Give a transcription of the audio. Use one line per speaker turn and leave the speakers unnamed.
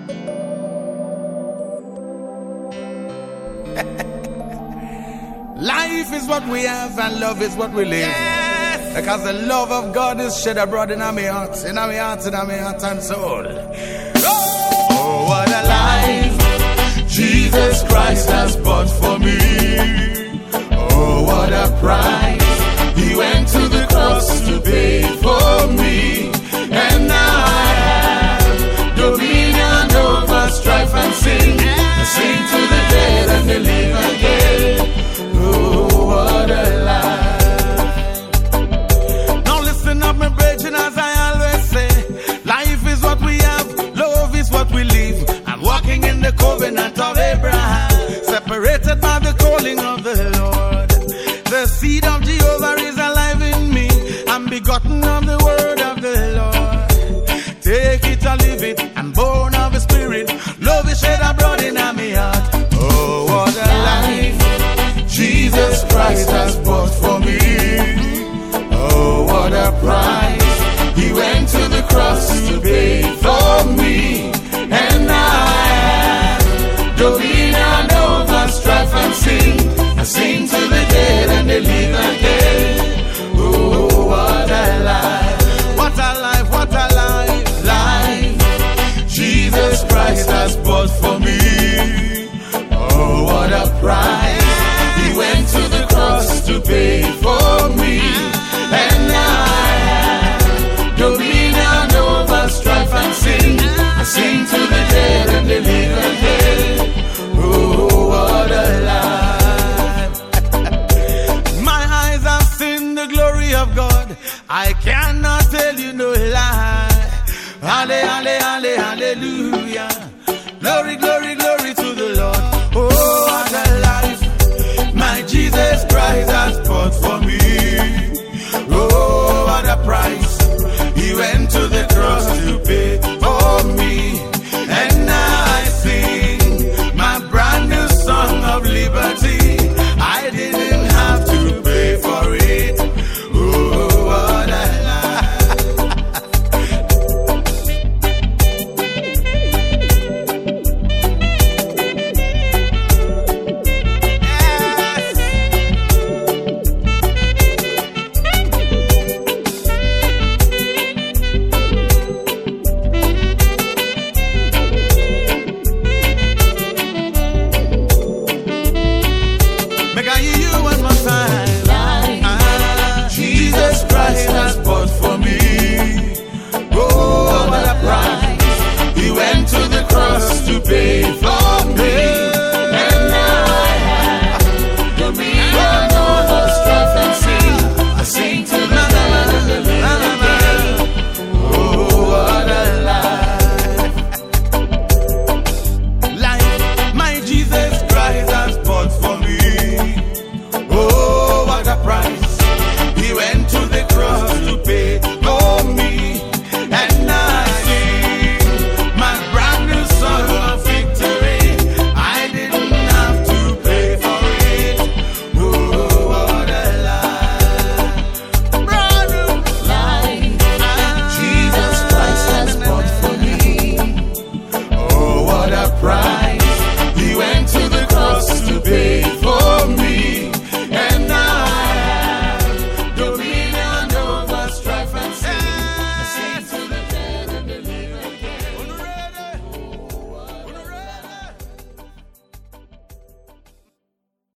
Life is what we have and love is what we live. Yes. Because the love of God is shed abroad in our hearts, in our hearts, in our heart and soul. Oh, what a life Jesus Christ has bought for me. Oh, what a price He went to the cross to pay for me. And now I have dominion over strife and sin. I sing to the dead and they live again. Oh, what a life. Now listen up, my brethren, as I always say, life is what we have, love is what we live. I'm walking in the covenant of Abraham, separated by the calling of the Lord. The seed of Jehovah is alive in me. I'm begotten of the word of the Lord. Take it or leave it, I'm born of the Spirit. Love is shed abroad in my heart. Oh, what a life Jesus Christ has bought for me. Oh, what a price He went to the cross to pay for me. And now I have dominion over strife and sin. I sing to the dead and they live again. Oh, what a life. What a life, what a life. Life Jesus Christ has bought for me. Oh, what a price He went to the cross to pay for me. And now I have dominion over strife and sin. I sing to the dead and they live again. Oh, what a life. My eyes have seen the glory of God. I cannot tell you no lie. Hallelujah. Glory, glory, glory to the Lord. Oh, what a life my Jesus Christ has bought for me. Oh, what a price He went to the